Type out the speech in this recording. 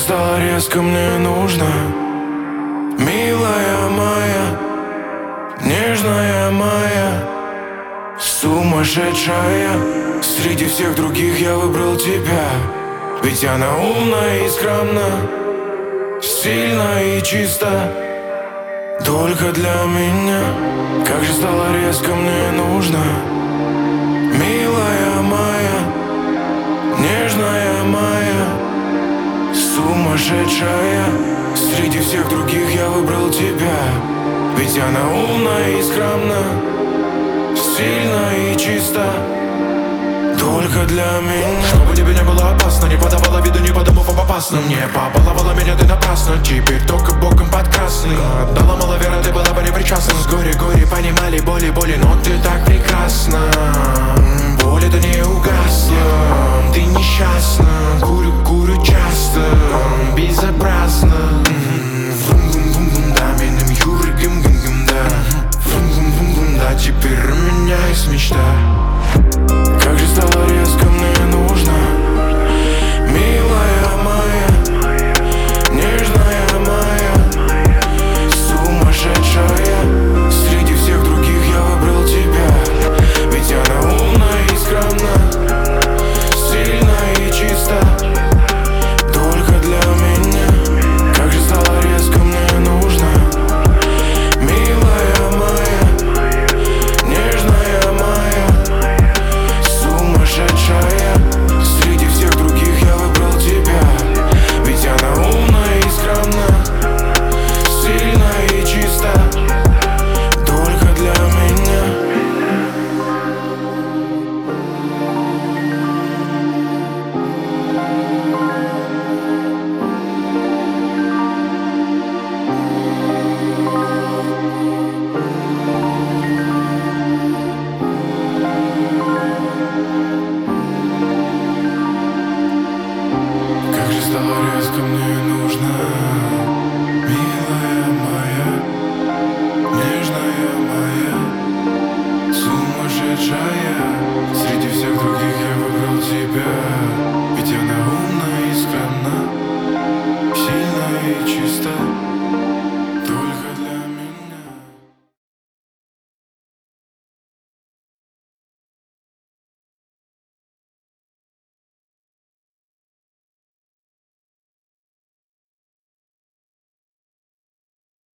стало резко мне нужно. Милая моя, нежная моя, сумасшедшая. Среди всех других я выбрал тебя. Ведь она умна и скромна, сильна и чиста, только для меня. Как же стало резко мне нужно. Милая моя, нежная моя, сумасшедшая. Среди всех других я выбрал тебя. Ведь она умна и скромна, сильна и чиста, только для меня. Чтобы тебе не было опасно, не подавала виду, не подумав об опасном. Не побаловала меня ты напрасно, теперь только боком под красный. Дала мало веры, ты была бы не причастна. С горе понимали боли, но ты так прекрасна. Боль это не угасла, ты несчастна.